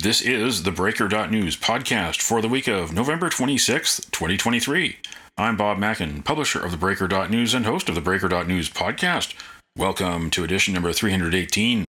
This is the Breaker.News podcast for the week of November 26th, 2023. I'm Bob Mackin, publisher of the Breaker.News and host of the Breaker.News podcast. Welcome to edition number 318.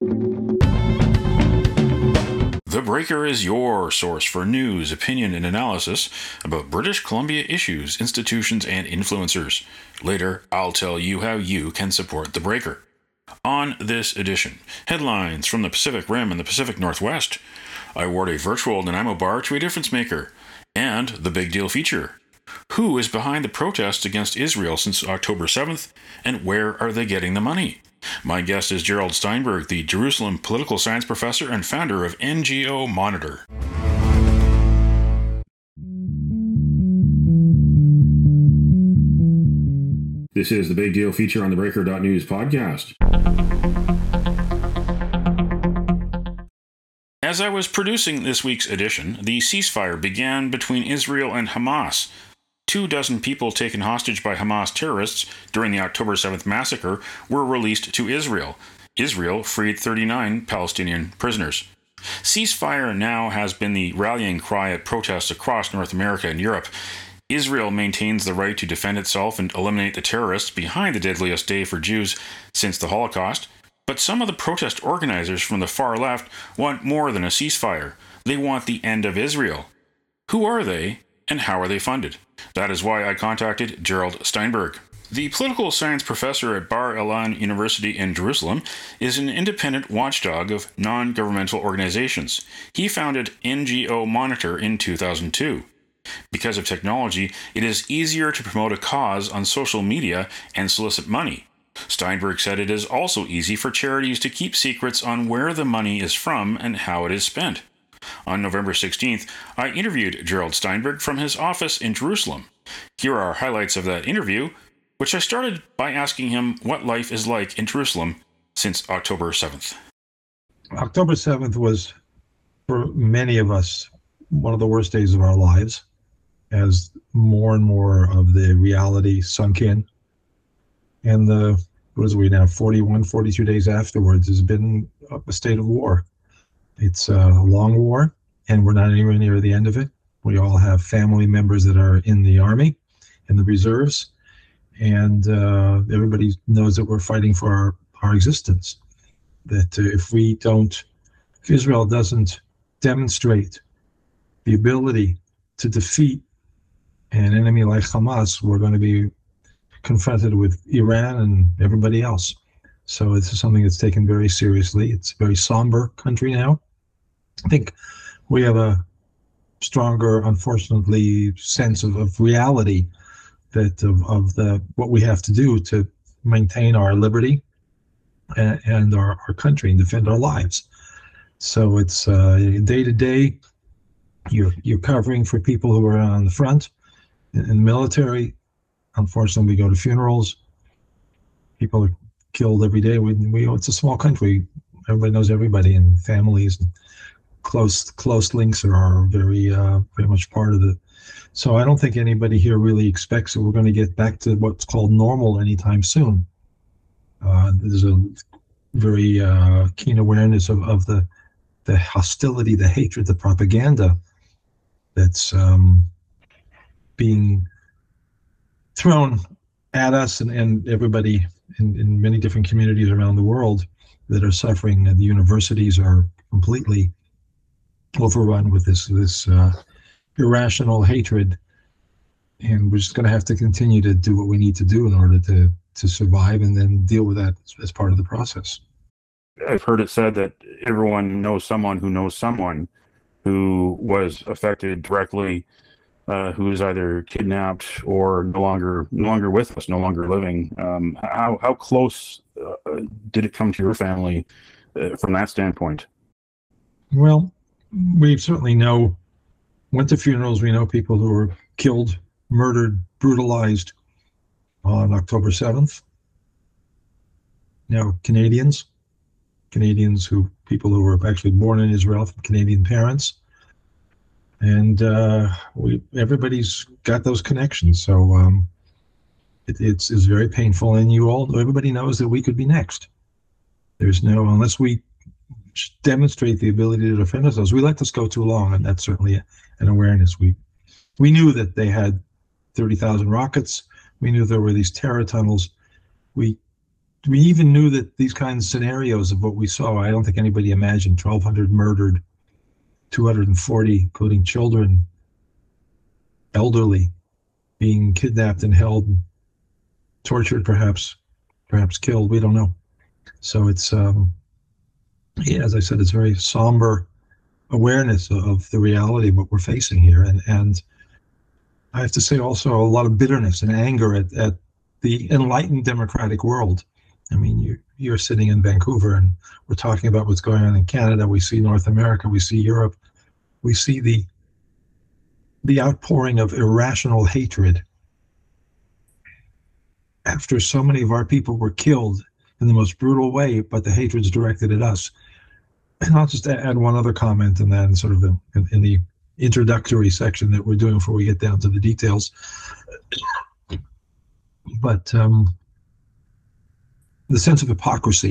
The Breaker is your source for news, opinion, and analysis about British Columbia issues, institutions, and influencers. Later, I'll tell you how you can support The Breaker. On this edition, headlines from the Pacific Rim and the Pacific Northwest. I award a virtual Nanaimo bar to a difference maker. And the big deal feature. Who is behind the protests against Israel since October 7th, and where are they getting the money? My guest is Gerald Steinberg, the Jerusalem political science professor and founder of NGO Monitor. This is the big deal feature on the Breaker.News podcast. As I was producing this week's edition, the ceasefire began between Israel and Hamas. 24 people taken hostage by Hamas terrorists during the October 7th massacre were released to Israel. Israel freed 39 Palestinian prisoners. Ceasefire now has been the rallying cry at protests across North America and Europe. Israel maintains the right to defend itself and eliminate the terrorists behind the deadliest day for Jews since the Holocaust. But some of the protest organizers from the far left want more than a ceasefire. They want the end of Israel. Who are they, and how are they funded? That is why I contacted Gerald Steinberg. The political science professor at Bar Ilan University in Jerusalem is an independent watchdog of non-governmental organizations. He founded NGO Monitor in 2002. Because of technology, it is easier to promote a cause on social media and solicit money. Steinberg said it is also easy for charities to keep secrets on where the money is from and how it is spent. On November 16th, I interviewed Gerald Steinberg from his office in Jerusalem. Here are highlights of that interview, which I started by asking him what life is like in Jerusalem since October 7th. October 7th was, for many of us, one of the worst days of our lives, as more and more of the reality sunk in. And what is we now, 42 days afterwards, has been a state of war. It's a long war, and we're not anywhere near the end of it. We all have family members that are in the army, in the reserves, and everybody knows that we're fighting for our existence. That if Israel doesn't demonstrate the ability to defeat an enemy like Hamas, we're going to be confronted with Iran and everybody else. So this is something that's taken very seriously. It's a very somber country now. I think we have a stronger, unfortunately, sense of reality that of what we have to do to maintain our liberty and our country and defend our lives. So it's day to day. You're covering for people who are on the front in the military. Unfortunately, we go to funerals. People are killed every day. It's a small country. Everybody knows everybody, and families and close links are very much part of it. So I don't think anybody here really expects that we're going to get back to what's called normal anytime soon. There's a very keen awareness of the hostility, the hatred, the propaganda that's being thrown at us and everybody in many different communities around the world that are suffering. The universities are completely overrun with this irrational hatred, and we're just going to have to continue to do what we need to do in order to survive and then deal with that as part of the process. I've heard it said that everyone knows someone who was affected directly, who is either kidnapped or no longer with us, no longer living. How close did it come to your family from that standpoint? Well, we certainly went to funerals. We know people who were killed, murdered, brutalized on October 7th. Now, Canadians people who were actually born in Israel from Canadian parents. And everybody's got those connections. So it's very painful. And everybody knows that we could be next. Unless we demonstrate the ability to defend ourselves. We let this go too long, and that's certainly an awareness. We knew that they had 30,000 rockets. We knew there were these terror tunnels. We even knew that these kinds of scenarios of what we saw, I don't think anybody imagined 1,200 murdered, 240, including children, elderly, being kidnapped and held, tortured, perhaps killed. We don't know. So it's, as I said, it's very somber awareness of the reality of what we're facing here. And I have to say also a lot of bitterness and anger at the enlightened democratic world. I mean, you're sitting in Vancouver and we're talking about what's going on in Canada. We see North America, we see Europe, we see the outpouring of irrational hatred after so many of our people were killed in the most brutal way, but the hatred's directed at us. And I'll just add one other comment, and then sort of in the introductory section that we're doing before we get down to the details. But the sense of hypocrisy.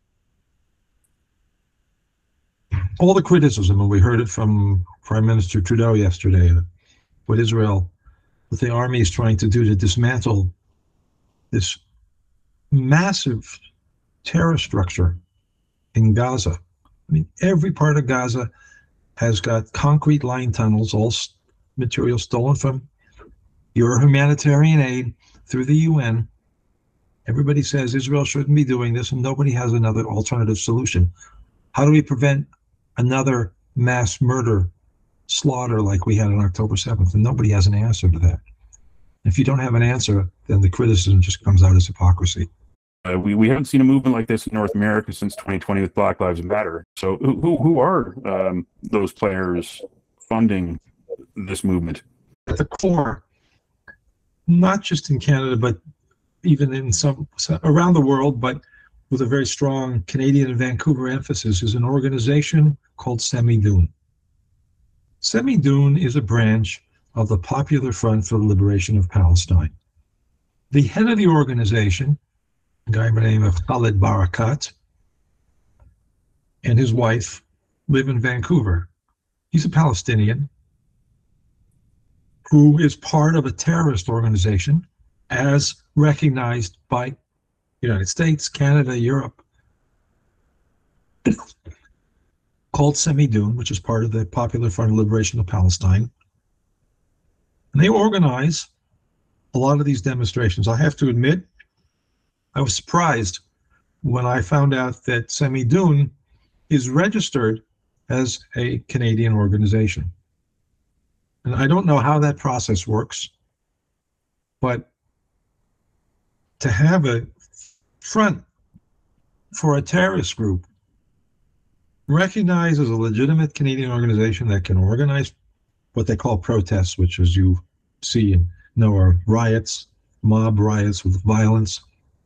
All the criticism, and we heard it from Prime Minister Trudeau yesterday, what the army is trying to do to dismantle this massive terror structure in Gaza. I mean, every part of Gaza has got concrete line tunnels, all material stolen from your humanitarian aid through the UN. Everybody says Israel shouldn't be doing this, and nobody has another alternative solution. How do we prevent another mass murder, slaughter like we had on October 7th? And nobody has an answer to that. If you don't have an answer, then the criticism just comes out as hypocrisy. We haven't seen a movement like this in North America since 2020 with Black Lives Matter. So who are those players funding this movement? At the core, not just in Canada, but even in some around the world, but with a very strong Canadian and Vancouver emphasis, is an organization called Semi-Dune. Semi-Dune is a branch of the Popular Front for the Liberation of Palestine. The head of the organization, a guy by the name of Khalid Barakat, and his wife live in Vancouver. He's a Palestinian who is part of a terrorist organization as recognized by the United States, Canada, Europe, called Semi-Dune, which is part of the Popular Front of Liberation of Palestine. And they organize a lot of these demonstrations. I have to admit, I was surprised when I found out that Semi-Dune is registered as a Canadian organization. And I don't know how that process works, but to have a front for a terrorist group recognized as a legitimate Canadian organization that can organize what they call protests, which, as you see and know, are riots, mob riots with violence,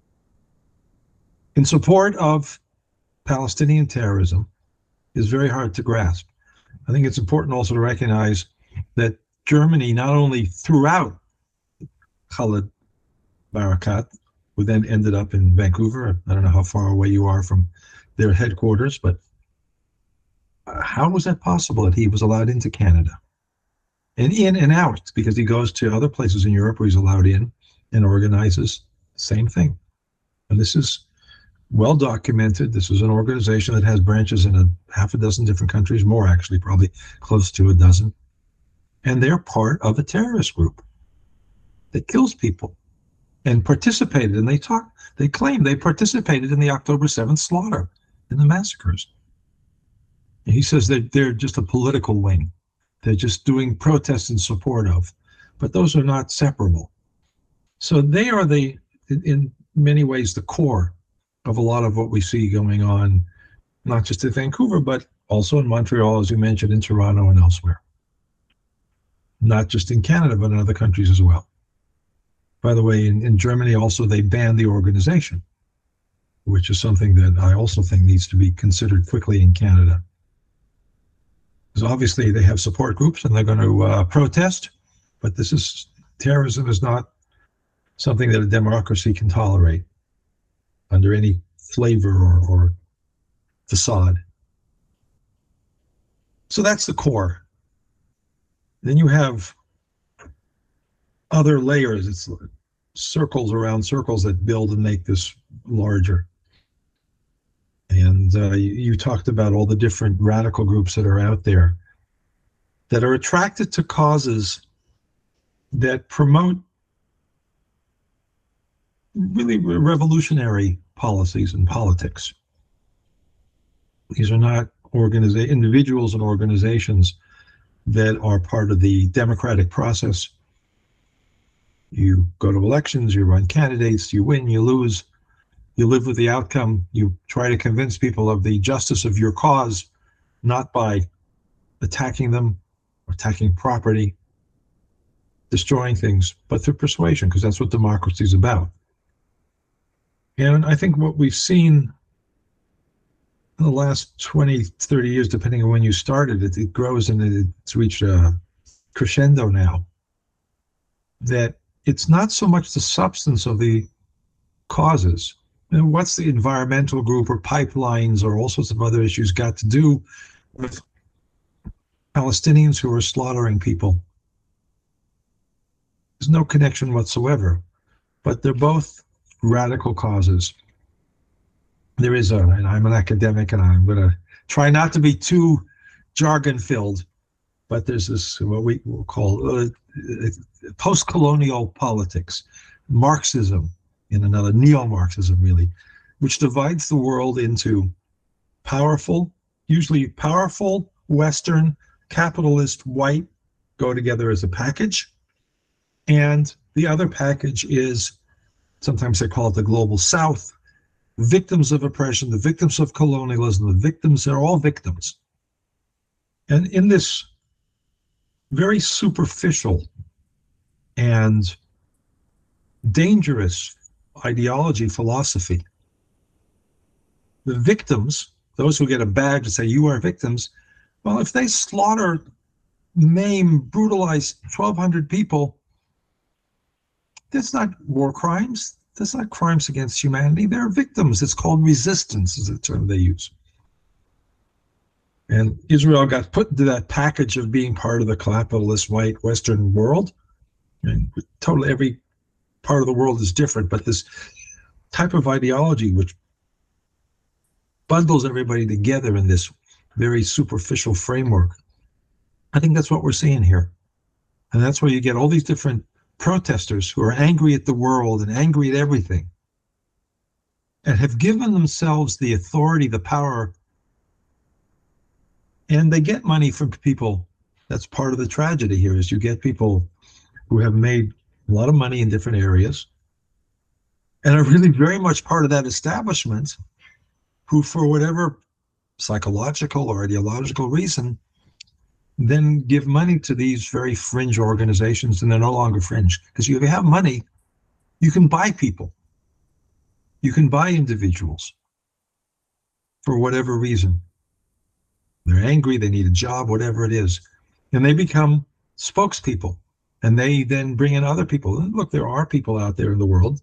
in support of Palestinian terrorism, is very hard to grasp. I think it's important also to recognize that Germany not only threw out Khalid Barakat, who then ended up in Vancouver. I don't know how far away you are from their headquarters, but how was that possible that he was allowed into Canada? And in and out, because he goes to other places in Europe where he's allowed in and organizes the same thing. And this is well documented. This is an organization that has branches in half a dozen different countries, more actually, probably close to a dozen. And they're part of a terrorist group that kills people and participated. And they claim they participated in the October 7th slaughter, in the massacres. And he says that they're just a political wing. They're just doing protests in support of, but those are not separable. So they are in many ways, the core of a lot of what we see going on, not just in Vancouver, but also in Montreal, as you mentioned, in Toronto and elsewhere. Not just in Canada, but in other countries as well. By the way, in Germany also, they banned the organization, which is something that I also think needs to be considered quickly in Canada. Because obviously they have support groups and they're going to protest, but terrorism is not something that a democracy can tolerate under any flavor or facade. So that's the core. Then you have other layers. It's circles around circles that build and make this larger. And you talked about all the different radical groups that are out there that are attracted to causes that promote really revolutionary policies and politics. These are not individuals and organizations that are part of the democratic process. You go to elections, you run candidates, you win, you lose, you live with the outcome, you try to convince people of the justice of your cause, not by attacking them, attacking property, destroying things, but through persuasion, because that's what democracy is about. And I think what we've seen in the last 20, 30 years, depending on when you started, it grows and it's reached a crescendo now, that it's not so much the substance of the causes. And what's the environmental group or pipelines or all sorts of other issues got to do with Palestinians who are slaughtering people? There's no connection whatsoever, but they're both radical causes. There is and I'm an academic and I'm going to try not to be too jargon filled, but there's this, what we will call post-colonial politics, Marxism in another, neo-Marxism really, which divides the world into powerful, usually powerful, Western, capitalist, white, go together as a package. And the other package is, sometimes they call it the global South, victims of oppression, the victims of colonialism, the victims, they're all victims. And in this very superficial and dangerous ideology, philosophy, the victims, those who get a badge to say you are victims, well, if they slaughter, maim, brutalize 1,200 people, that's not war crimes. That's not crimes against humanity. They're victims. It's called resistance, is the term they use. And Israel got put into that package of being part of the capitalist white Western world. And totally every part of the world is different, but this type of ideology which bundles everybody together in this very superficial framework, I think that's what we're seeing here. And that's where you get all these different protesters who are angry at the world and angry at everything and have given themselves the authority, the power, and they get money from people. That's part of the tragedy here, is you get people who have made a lot of money in different areas and are really very much part of that establishment, who for whatever psychological or ideological reason then give money to these very fringe organizations, and they're no longer fringe. Because if you have money, you can buy people. You can buy individuals for whatever reason. They're angry, they need a job, whatever it is. And they become spokespeople. And they then bring in other people. And look, there are people out there in the world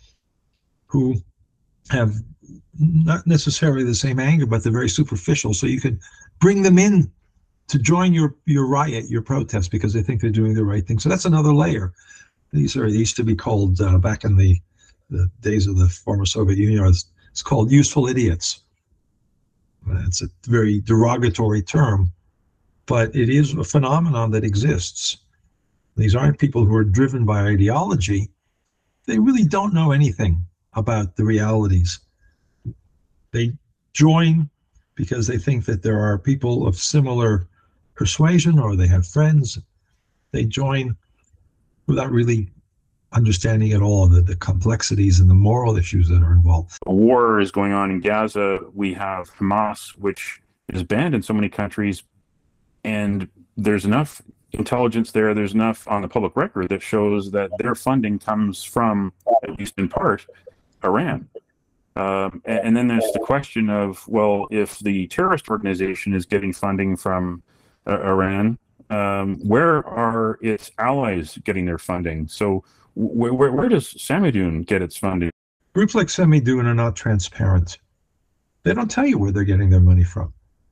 who have not necessarily the same anger, but they're very superficial. So you can bring them in to join your riot, your protest, because they think they're doing the right thing. So that's another layer. They used to be called, back in the days of the former Soviet Union, it's called useful idiots. It's a very derogatory term, but it is a phenomenon that exists. These aren't people who are driven by ideology. They really don't know anything about the realities. They join because they think that there are people of similar persuasion, or they have friends. They join without really understanding at all the complexities and the moral issues that are involved. A war is going on in Gaza. We have Hamas, which is banned in so many countries, and there's enough intelligence there, there's enough on the public record that shows that their funding comes from, at least in part, Iran. And then there's the question of, well, if the terrorist organization is getting funding from Iran, where are its allies getting their funding? So where does Samidoun get its funding? Groups like Samidoun are not transparent. They don't tell you where they're getting their money from.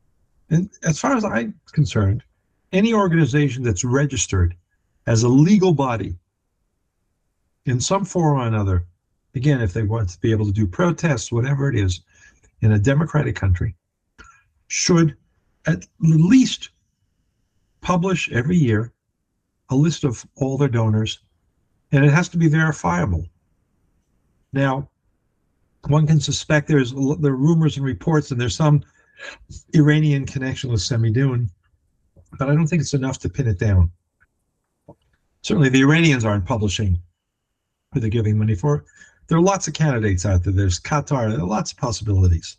And as far as I'm concerned, any organization that's registered as a legal body in some form or another, again, if they want to be able to do protests, whatever it is, in a democratic country, should at least publish every year a list of all their donors, and it has to be verifiable. Now, one can suspect there are rumors and reports, and there's some Iranian connection with Semidoun, but I don't think it's enough to pin it down. Certainly, the Iranians aren't publishing who they're giving money for. There are lots of candidates out there. There's Qatar. There are lots of possibilities.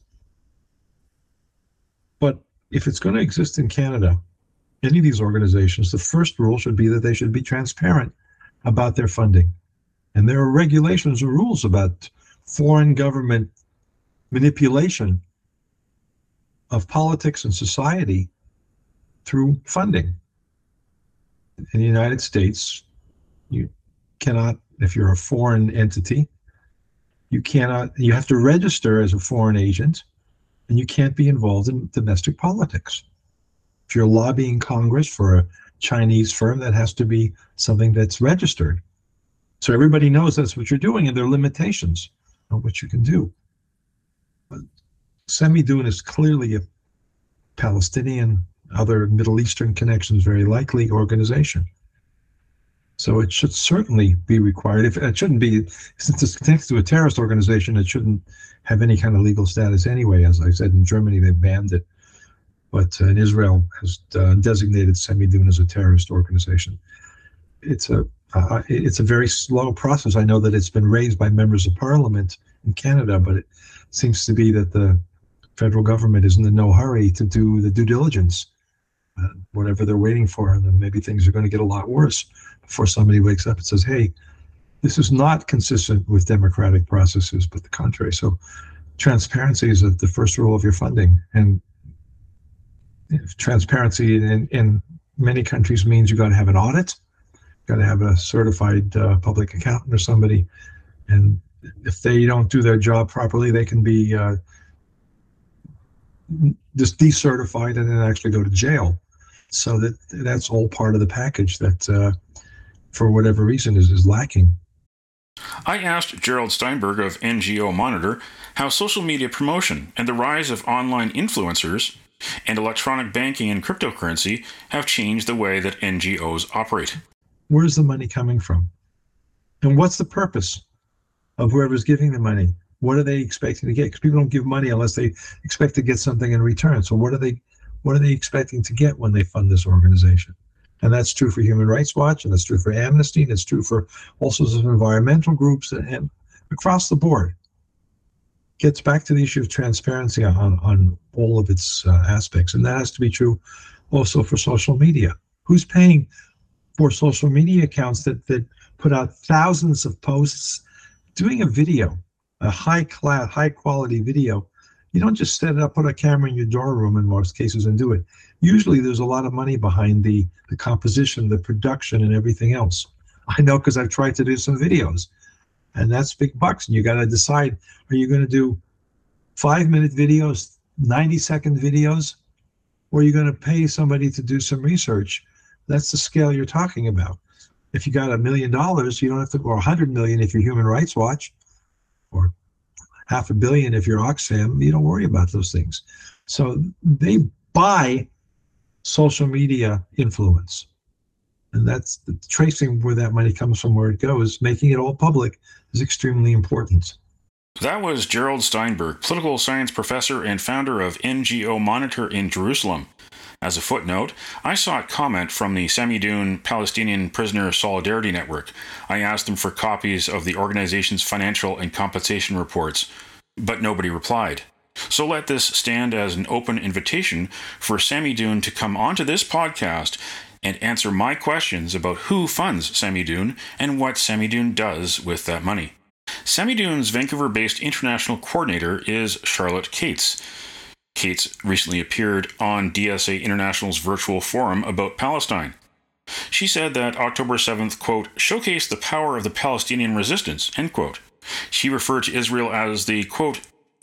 But if it's going to exist in Canada, any of these organizations, the first rule should be that they should be transparent about their funding. And there are regulations or rules about foreign government manipulation of politics and society through funding. In the United States, you cannot, if you're a foreign entity, you have to register as a foreign agent, and you can't be involved in domestic politics. If you're lobbying Congress for a Chinese firm, that has to be something that's registered. So everybody knows that's what you're doing, and there are limitations on what you can do. But Semidoun is clearly a Palestinian, other Middle Eastern connections, very likely organization. So it should certainly be required. If it shouldn't be, since it's connected to a terrorist organization, it shouldn't have any kind of legal status anyway. As I said, in Germany, they banned it. But in Israel has designated Semidoun as a terrorist organization. It's a very slow process. I know that it's been raised by members of parliament in Canada, but it seems to be that the federal government is in no hurry to do the due diligence, whatever they're waiting for. And then maybe things are going to get a lot worse before somebody wakes up and says, hey, this is not consistent with democratic processes, but the contrary. So transparency is the first rule of your funding. And transparency in many countries means you got to have an audit, got to have a certified public accountant or somebody. And if they don't do their job properly, they can be just decertified and then actually go to jail. So that's all part of the package that, for whatever reason, is lacking. I asked Gerald Steinberg of NGO Monitor how social media promotion and the rise of online influencers and electronic banking and cryptocurrency have changed the way that NGOs operate. Where's the money coming from? And what's the purpose of whoever's giving the money? What are they expecting to get? Because people don't give money unless they expect to get something in return. So what are they expecting to get when they fund this organization? And that's true for Human Rights Watch, and that's true for Amnesty, and it's true for all sorts of environmental groups and across the board. Gets back to the issue of transparency on all of its aspects. And that has to be true also for social media. Who's paying for social media accounts that put out thousands of posts? Doing a video, a high quality video, you don't just set it up, put a camera in your dorm room in most cases and do it. Usually there's a lot of money behind the composition, the production, and everything else. I know because I've tried to do some videos, and that's big bucks. And you got to decide, are you going to do 5-minute videos, 90-second videos, or are you going to pay somebody to do some research? That's the scale you're talking about. If you got $1 million, you don't have to, or 100 million if you're Human Rights Watch, or $500 million if you're Oxfam. You don't worry about those things. So they buy social media influence. And that's tracing where that money comes from, where it goes, making it all public is extremely important. That was Gerald Steinberg, political science professor and founder of NGO Monitor in Jerusalem. As a footnote, I sought comment from the Semidoun Palestinian Prisoner Solidarity Network. I asked them for copies of the organization's financial and compensation reports, but nobody replied. So let this stand as an open invitation for Semidoun to come onto this podcast and answer my questions about who funds Semidoun and what Semidoun does with that money. Semidoun's Vancouver-based international coordinator is Charlotte Cates. Cates recently appeared on DSA International's virtual forum about Palestine. She said that October 7th, quote, showcased the power of the Palestinian resistance, end quote. She referred to Israel as the, quote,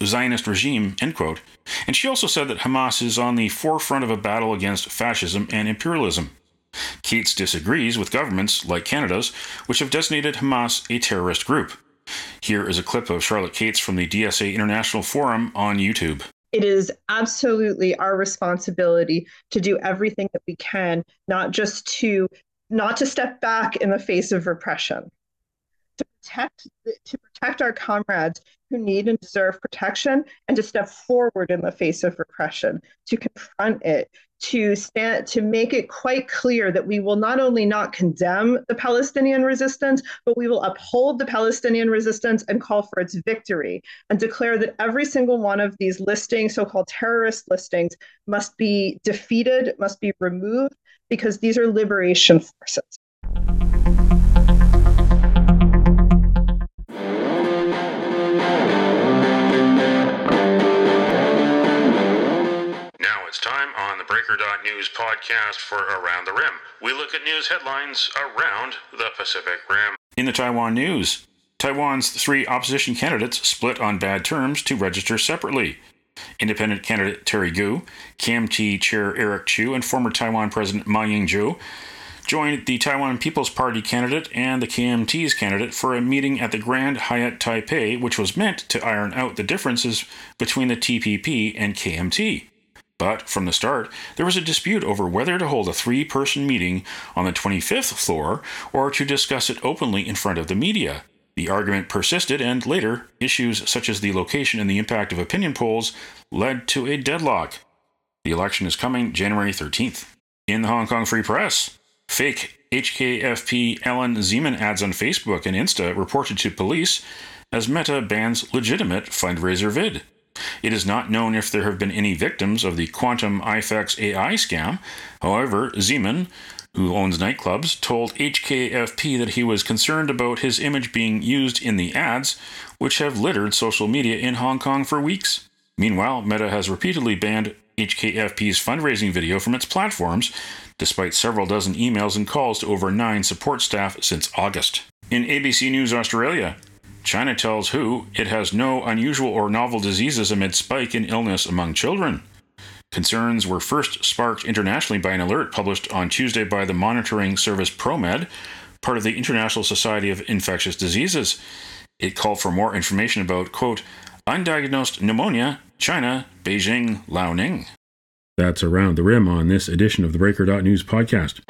Zionist regime, end quote. And she also said that Hamas is on the forefront of a battle against fascism and imperialism. Cates disagrees with governments, like Canada's, which have designated Hamas a terrorist group. Here is a clip of Charlotte Cates from the DSA International Forum on YouTube. It is absolutely our responsibility to do everything that we can, not to step back in the face of repression, to protect our comrades who need and deserve protection, and to step forward in the face of repression, to confront it, to make it quite clear that we will not only not condemn the Palestinian resistance, but we will uphold the Palestinian resistance and call for its victory, and declare that every single one of these listings, so-called terrorist listings, must be defeated, must be removed, because these are liberation forces. It's time on the Breaker.News podcast for Around the Rim. We look at news headlines around the Pacific Rim. In the Taiwan news, Taiwan's 3 opposition candidates split on bad terms to register separately. Independent candidate Terry Gu, KMT chair Eric Chu, and former Taiwan President Ma Ying-jeou joined the Taiwan People's Party candidate and the KMT's candidate for a meeting at the Grand Hyatt Taipei, which was meant to iron out the differences between the TPP and KMT. But from the start, there was a dispute over whether to hold a 3-person meeting on the 25th floor or to discuss it openly in front of the media. The argument persisted, and later, issues such as the location and the impact of opinion polls led to a deadlock. The election is coming January 13th. In the Hong Kong Free Press, fake HKFP Ellen Zeman ads on Facebook and Insta reported to police as Meta bans legitimate fundraiser vid. It is not known if there have been any victims of the Quantum IFX AI scam. However, Zeman, who owns nightclubs, told HKFP that he was concerned about his image being used in the ads, which have littered social media in Hong Kong for weeks. Meanwhile, Meta has repeatedly banned HKFP's fundraising video from its platforms, despite several dozen emails and calls to over 9 support staff since August. In ABC News Australia, China tells WHO it has no unusual or novel diseases amid spike in illness among children. Concerns were first sparked internationally by an alert published on Tuesday by the monitoring service ProMed, part of the International Society of Infectious Diseases. It called for more information about, quote, undiagnosed pneumonia, China, Beijing, Liaoning. That's Around the Rim on this edition of the Breaker.News podcast.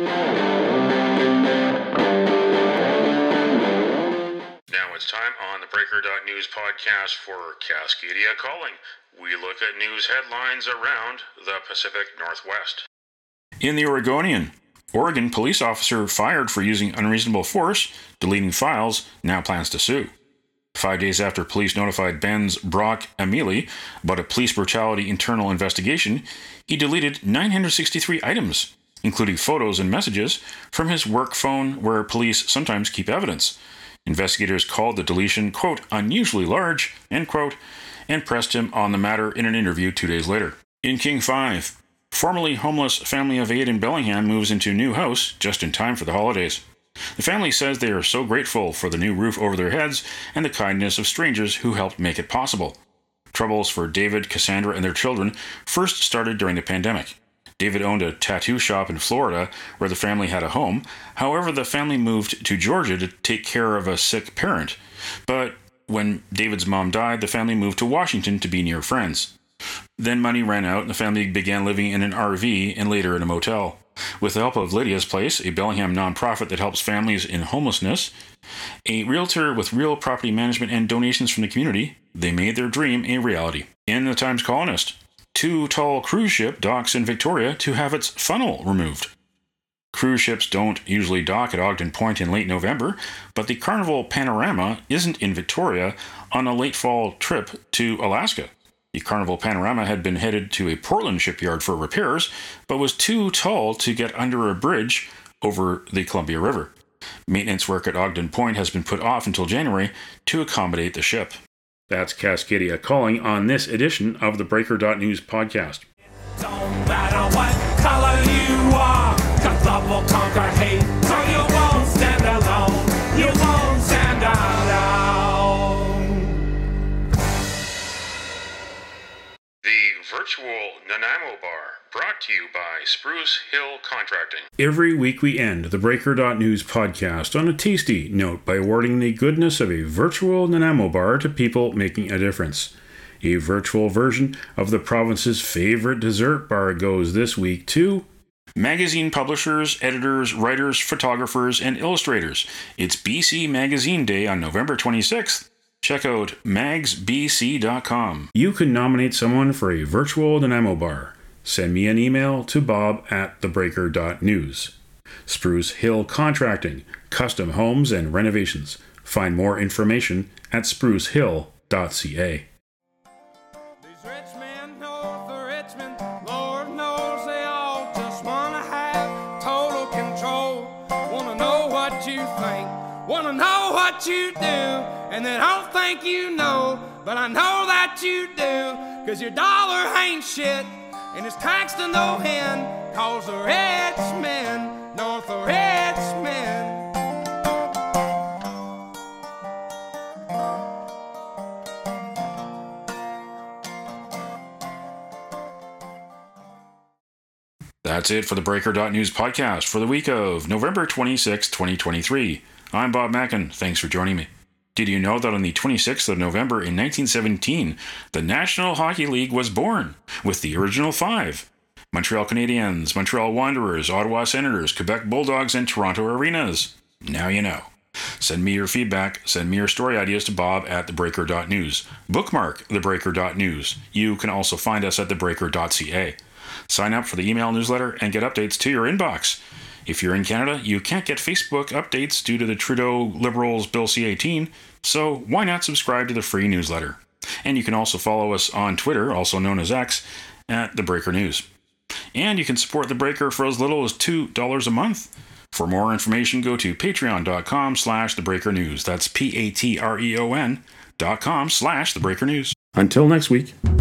It's time on the Breaker.News podcast for Cascadia Calling. We look at news headlines around the Pacific Northwest. In the Oregonian, Oregon police officer fired for using unreasonable force, deleting files, now plans to sue. 5 days after police notified Benz Brock Amelie about a police brutality internal investigation, he deleted 963 items, including photos and messages, from his work phone where police sometimes keep evidence. Investigators called the deletion, quote, unusually large, end quote, and pressed him on the matter in an interview 2 days later. In King 5, formerly homeless family of 8 in Bellingham moves into new house just in time for the holidays. The family says they are so grateful for the new roof over their heads and the kindness of strangers who helped make it possible. Troubles for David, Cassandra, and their children first started during the pandemic. David owned a tattoo shop in Florida where the family had a home. However, the family moved to Georgia to take care of a sick parent. But when David's mom died, the family moved to Washington to be near friends. Then money ran out and the family began living in an RV and later in a motel. With the help of Lydia's Place, a Bellingham nonprofit that helps families in homelessness, a realtor with real property management and donations from the community, they made their dream a reality. In the Times Colonist, 2 tall cruise ship docks in Victoria to have its funnel removed. Cruise ships don't usually dock at Ogden Point in late November, but the Carnival Panorama isn't in Victoria on a late fall trip to Alaska. The Carnival Panorama had been headed to a Portland shipyard for repairs, but was too tall to get under a bridge over the Columbia River. Maintenance work at Ogden Point has been put off until January to accommodate the ship. That's Cascadia Calling on this edition of the Breaker.News podcast. Don't matter what color you are, 'cause love will conquer hate, so you won't stand alone, you won't stand alone. to you by Spruce Hill Contracting. Every week we end the Breaker.News podcast on a tasty note by awarding the goodness of a virtual Nanaimo bar to people making a difference. A virtual version of the province's favorite dessert bar goes this week to magazine publishers, editors, writers, photographers, and illustrators. It's BC Magazine Day on November 26th. Check out magsbc.com. You can nominate someone for a virtual Nanaimo bar. Send me an email to bob@thebreaker.news. Spruce Hill Contracting, custom homes and renovations. Find more information at sprucehill.ca. These rich men north of Richmond, Lord knows they all just wanna have total control. Wanna know what you think, wanna know what you do, and they don't think you know, but I know that you do, 'cause your dollar ain't shit, and it's taxed to no end, 'cause the rich men north of Richmond. That's it for the Breaker.News podcast for the week of November 26, 2023. I'm Bob Mackin. Thanks for joining me. Did you know that on the 26th of November in 1917, the National Hockey League was born, with the original five: Montreal Canadiens, Montreal Wanderers, Ottawa Senators, Quebec Bulldogs, and Toronto Arenas? Now you know. Send me your feedback, send me your story ideas to bob@thebreaker.news. Bookmark thebreaker.news. You can also find us at thebreaker.ca. Sign up for the email newsletter and get updates to your inbox. If you're in Canada, you can't get Facebook updates due to the Trudeau Liberals Bill C-18, so why not subscribe to the free newsletter? And you can also follow us on Twitter, also known as X, at The Breaker News. And you can support The Breaker for as little as $2 a month. For more information, go to patreon.com/thebreakernews. That's patreon.com/thebreakernews. Until next week.